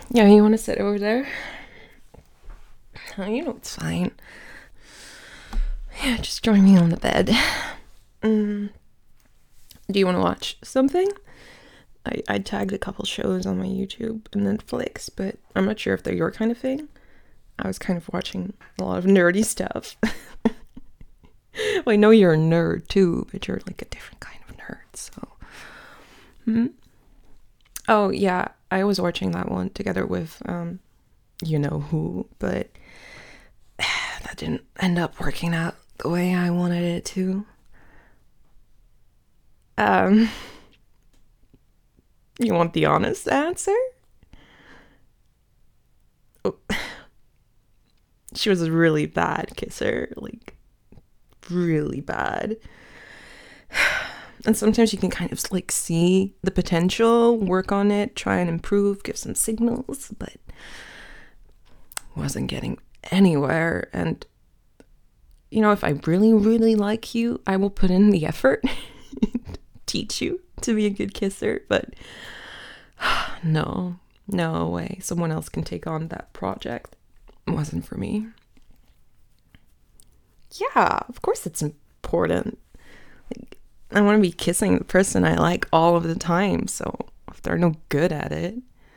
Yeah, you want to sit over there? Oh, it's fine. Yeah, just join me on the bed. Mm, do you want to watch something? I tagged a couple shows on my YouTube and Netflix, but I'm not sure if they're your kind of thing. I was kind of watching a lot of nerdy stuff. Well, I know you're a nerd too, but you're like a different kind of nerd, so. Hmm? Oh, yeah, I was watching that one together with, you know who, but that didn't end up working out the way I wanted it to. Um, you want the honest answer? Oh, she was a really bad kisser, like really bad. And sometimes you can kind of like see the potential, work on it, try and improve, give some signals, but wasn't getting anywhere. And if I really, really like you, I will put in the effort, teach you to be a good kisser. But no, no way. Someone else can take on that project. It wasn't for me. Yeah, of course it's important. Like, I want to be kissing the person I like all of the time. So if they're no good at it,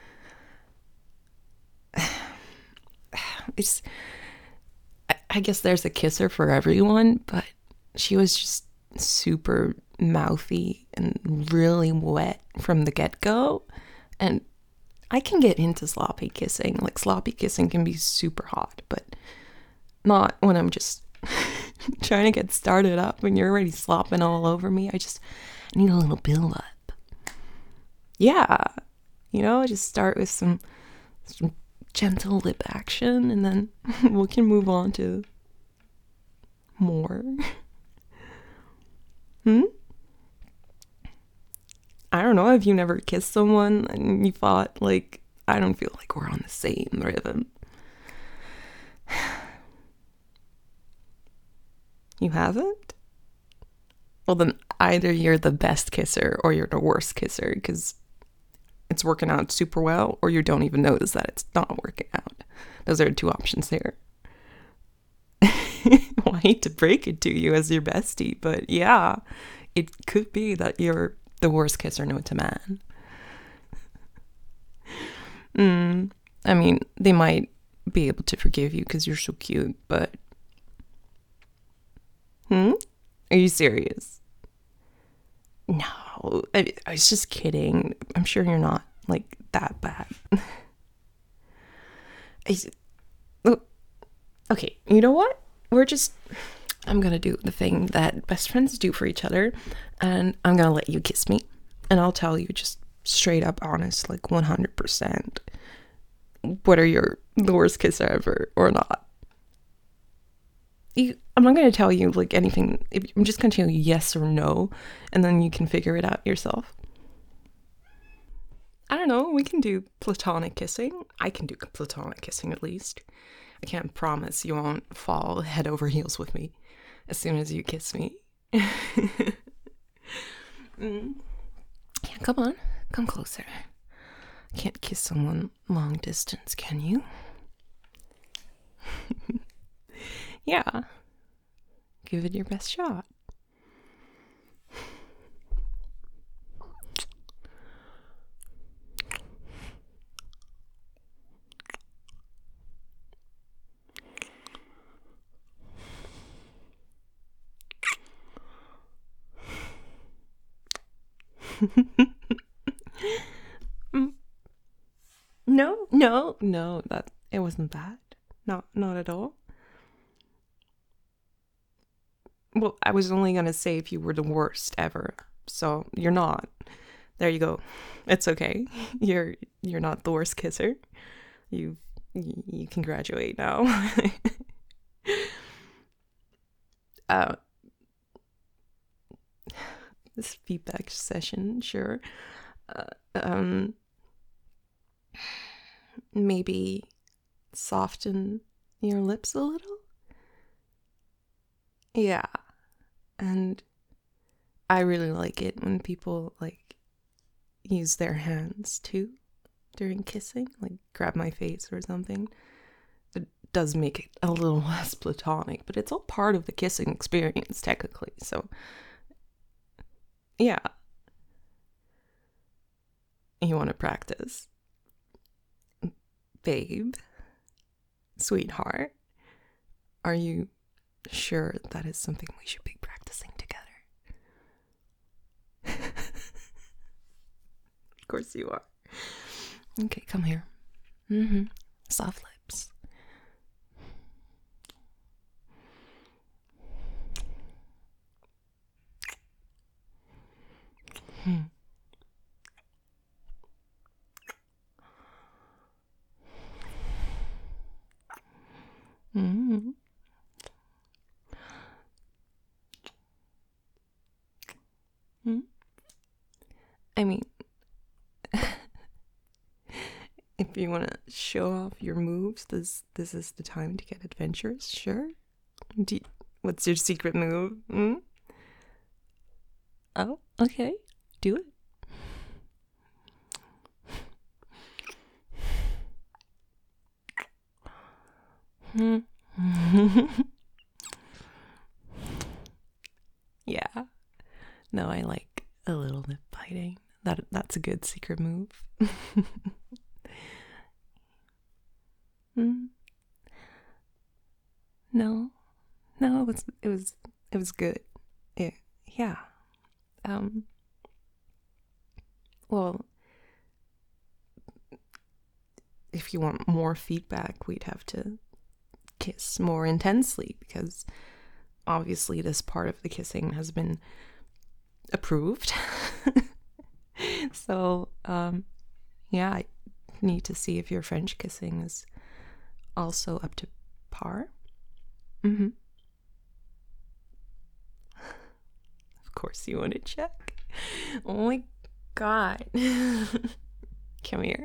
it's. I guess there's a kisser for everyone, but she was just super mouthy and really wet from the get go. And I can get into sloppy kissing. Like, sloppy kissing can be super hot, but not when I'm just trying to get started up and you're already slopping all over me. I need a little build up. Yeah, just start with some gentle lip action and then we can move on to more. Hmm? I don't know if you never kissed someone and you thought, like, I don't feel like we're on the same rhythm. You haven't? Well, then either you're the best kisser or you're the worst kisser because it's working out super well, or you don't even notice that it's not working out. Those are two options there. Well, I hate to break it to you as your bestie, but yeah, it could be that you're the worst kisser known to man. I mean, they might be able to forgive you because you're so cute, but are you serious? No, I was just kidding. I'm sure you're not like that bad. I, oh, okay, you know what? We're just. I'm gonna do the thing that best friends do for each other, and I'm gonna let you kiss me, and I'll tell you just straight up honest, like 100%, whether you're the worst kisser ever or not. I'm not gonna tell you like anything. I'm just gonna tell you yes or no, and then you can figure it out yourself. I don't know. We can do platonic kissing. I can do platonic kissing at least. I can't promise you won't fall head over heels with me as soon as you kiss me. Mm. Yeah, come on. Come closer. Can't kiss someone long distance, can you? Yeah. Give it your best shot. Mm. No, no, no, that it wasn't bad. Not at all. Well, I was only gonna say if you were the worst ever. So you're not. There you go. It's okay. You're not the worst kisser. You you can graduate now. uh, this feedback session, sure. Uh, um, maybe soften your lips a little. Yeah, and I really like it when people like use their hands too during kissing, like grab my face or something. It does make it a little less platonic, but it's all part of the kissing experience, technically. So, yeah. You want to practice? Babe? Sweetheart? Are you sure that is something we should be practicing together? Of course you are. Okay, come here. Soft lips. I mean, if you want to show off your moves, this is the time to get adventurous, sure? What's your secret move? Oh, okay. Do it. Yeah. No, I like a little lip biting. That's a good secret move. No, it was good. Yeah. Well, if you want more feedback, we'd have to kiss more intensely, because obviously this part of the kissing has been approved. So, yeah, I need to see if your French kissing is also up to par. Of course you want to check. Oh my god. Come here.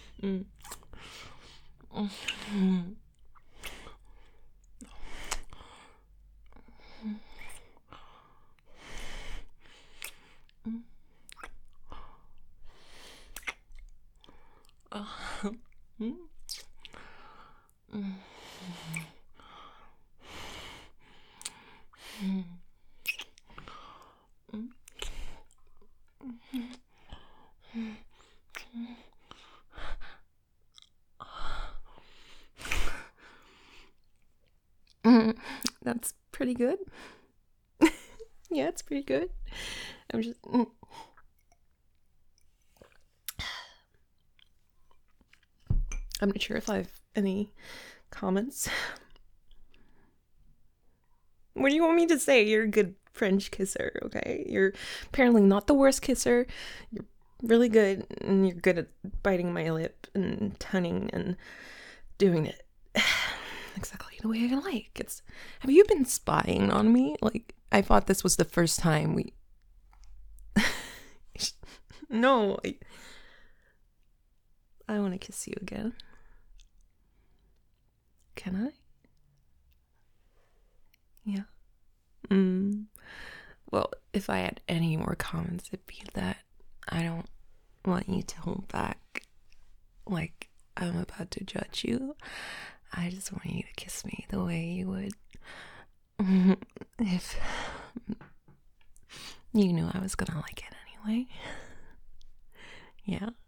That's pretty good. Yeah, it's pretty good. I'm just. I'm not sure if I have any comments. What do you want me to say? You're a good French kisser, okay? You're apparently not the worst kisser. You're really good, and you're good at biting my lip and tunning and doing it exactly the way I like. Have you been spying on me? Like, I thought this was the first time we. No, I want to kiss you again. Can I? Yeah. Well, if I had any more comments, it'd be that I don't want you to hold back like I'm about to judge you. I just want you to kiss me the way you would if you knew I was gonna like it anyway. Yeah.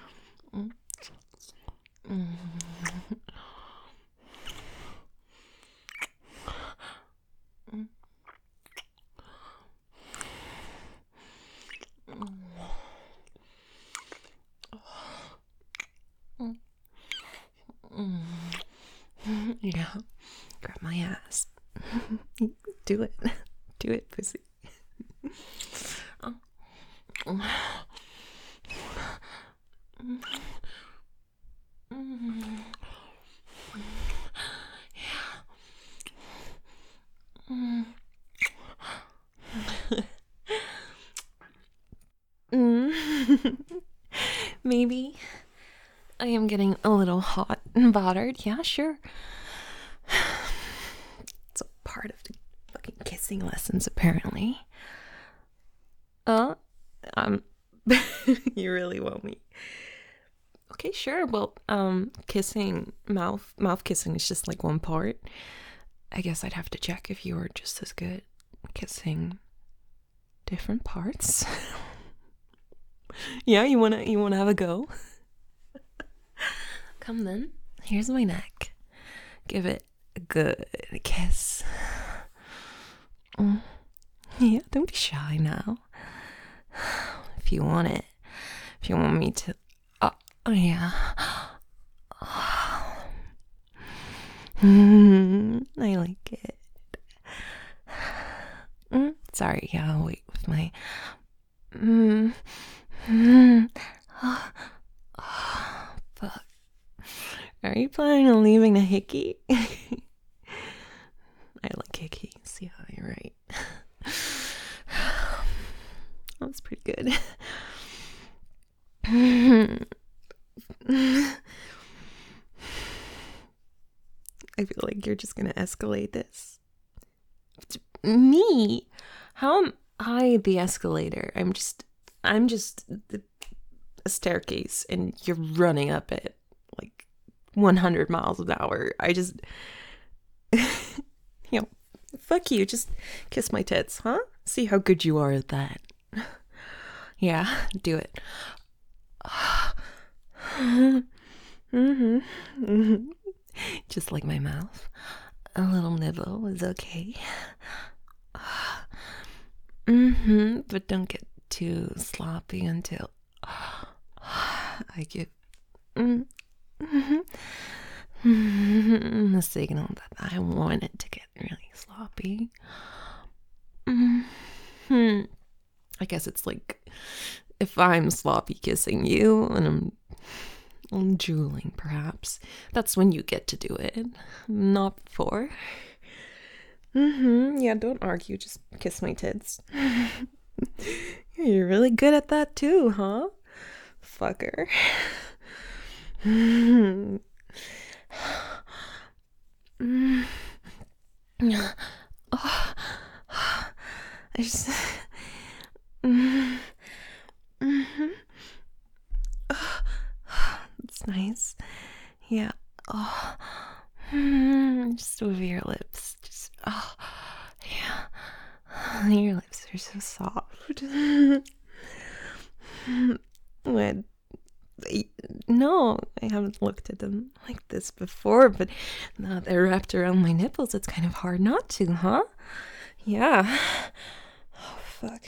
Yeah. Grab my ass. Do it. Do it, pussy. Maybe I am getting a little hot and bothered. Yeah, sure. It's a part of the fucking kissing lessons, apparently. You really want me? Okay, sure. Well, kissing, mouth kissing is just like one part. I guess I'd have to check if you were just as good kissing different parts. Yeah, you wanna have a go? Come then. Here's my neck. Give it a good kiss. Yeah, don't be shy now. If you want it. If you want me to. Oh yeah. I like it. Sorry, yeah, I'll wait with my. Fuck. Are you planning on leaving a hickey? I like hickeys. Yeah, you're right. That was pretty good. I feel like you're just gonna escalate this. Me? How am I the escalator? I'm just a staircase and you're running up it like 100 miles an hour. Fuck you. Just kiss my tits, huh? See how good you are at that. Yeah, do it. Just like my mouth. A little nibble is okay. But don't get too sloppy until I give the signal that I want it to get really sloppy. I guess it's like if I'm sloppy kissing you and I'm drooling, perhaps. That's when you get to do it, not before. Yeah, don't argue, just kiss my tits. You're really good at that too, huh? Fucker. I just. It's nice. Yeah. Oh. Just with your lips. Just. Oh. Yeah. Your lips are so soft. What? No, I haven't looked at them like this before, but now they're wrapped around my nipples, it's kind of hard not to, huh? Yeah. Oh, fuck.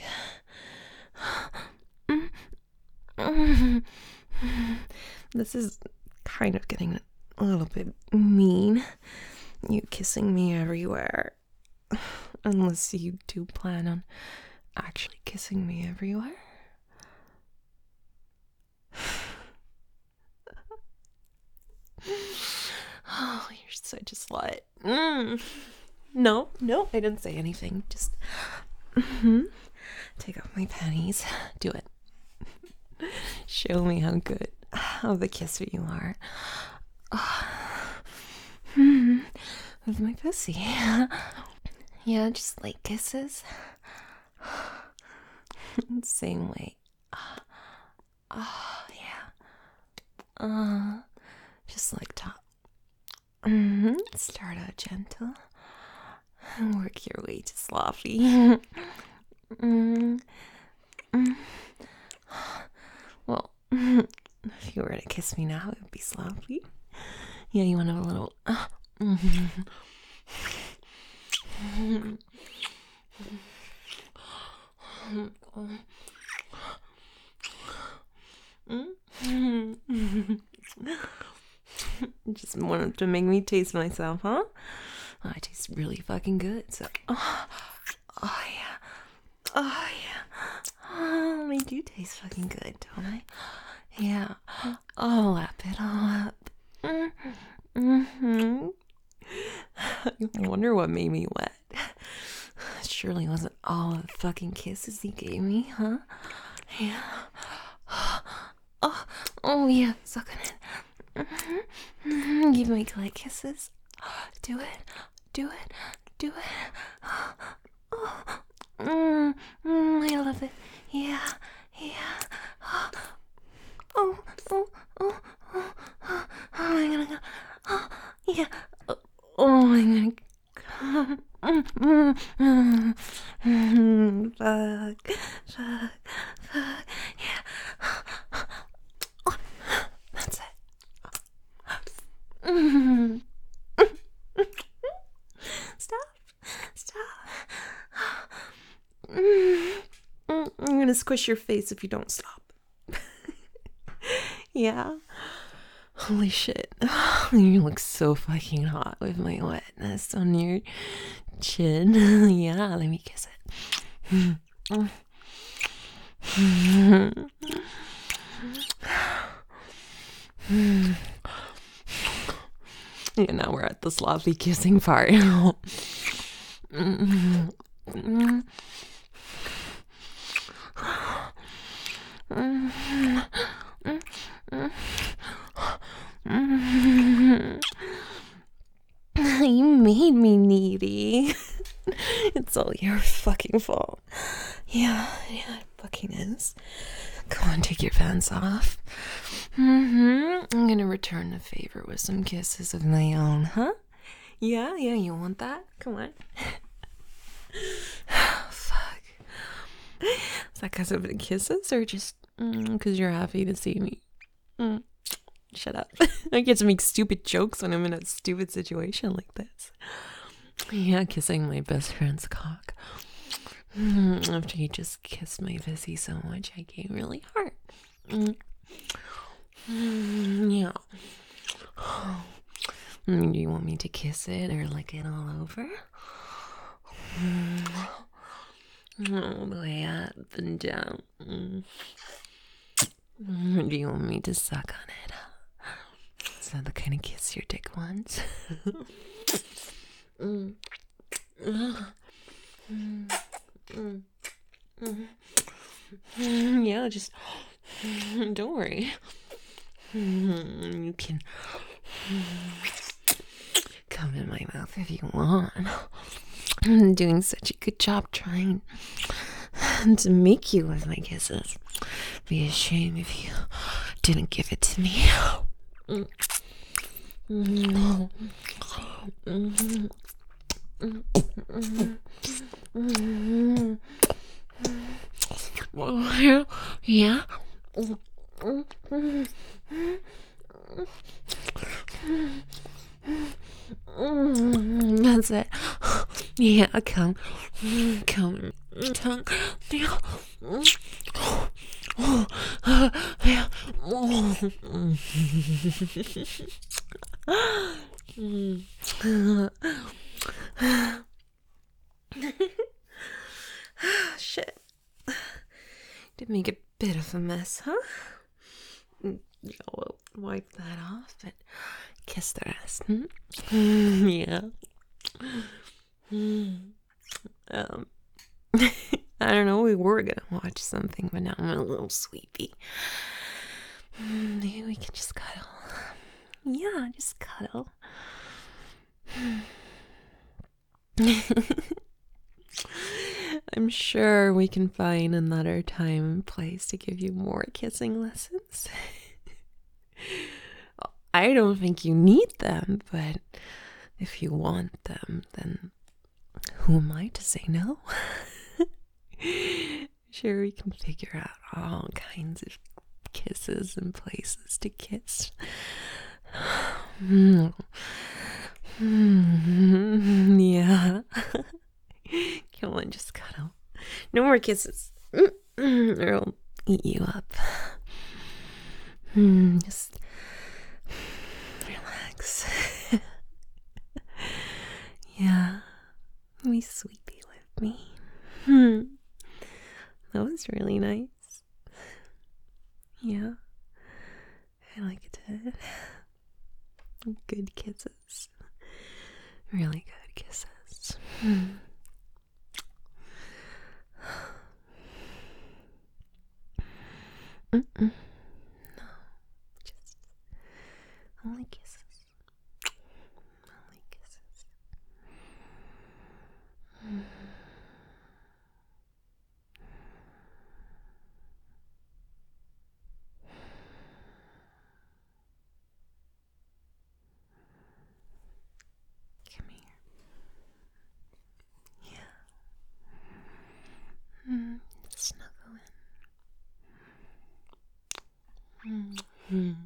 This is kind of getting a little bit mean. You kissing me everywhere. Unless you do plan on actually kissing me everywhere. Oh, you're such a slut. No, I didn't say anything. Just take off my panties. Do it. Show me how good of a kisser you are. With my pussy. Yeah, just like kisses. Same way. Yeah. Just like top. Start out gentle and work your way to sloppy. Well, if you were to kiss me now, it would be sloppy. Yeah, you want to have a little. Just wanted to make me taste myself, huh? Oh, I taste really fucking good. So, oh yeah, I do taste fucking good, don't I? Yeah. I'll lap it all up. I wonder what made me wet. It surely wasn't all the fucking kisses he gave me, huh? Yeah. Oh yeah, suck on it. Give me clit kisses. Do it. I love it. Yeah. Stop. Stop. I'm gonna squish your face if you don't stop. Yeah. Holy shit. You look so fucking hot with my wetness on your chin. Yeah, let me kiss it. Yeah, now we're at the sloppy kissing part. You made me needy. It's all your fucking fault. Yeah, it fucking is. Come on, take your pants off. I'm gonna return the favor with some kisses of my own, huh? Yeah, you want that? Come on. Fuck. Is that because of the kisses or just because you're happy to see me? Shut up. I get to make stupid jokes when I'm in a stupid situation like this. Yeah, kissing my best friend's cock. After you just kissed my pussy so much, I came really hard. Yeah. Do you want me to kiss it or lick it all over? All the way up and down. Do you want me to suck on it? Is that the kind of kiss your dick wants? Yeah, just don't worry. You can come in my mouth if you want. I'm doing such a good job trying to make you with my kisses. Be a shame if you didn't give it to me. Yeah. That's it. Yeah, come. Tongue. Yeah. Yeah. Shit. Did make a bit of a mess, huh? Yeah, we'll wipe that off, but kiss the rest. Yeah. I don't know, we were gonna watch something, but now I'm a little sleepy. Maybe we can just cuddle. Yeah, just cuddle. I'm sure we can find another time and place to give you more kissing lessons. I don't think you need them, but if you want them, then who am I to say no? Sure, we can figure out all kinds of kisses and places to kiss. Yeah. Come on, just cuddle. No more kisses. Or I'll eat you up. Just relax. Yeah. Be sleepy with me. That was really nice. Yeah. I liked it. Good kisses. Really good kisses. No, just only kisses. Only kisses. Come here. Yeah. Snuggle in.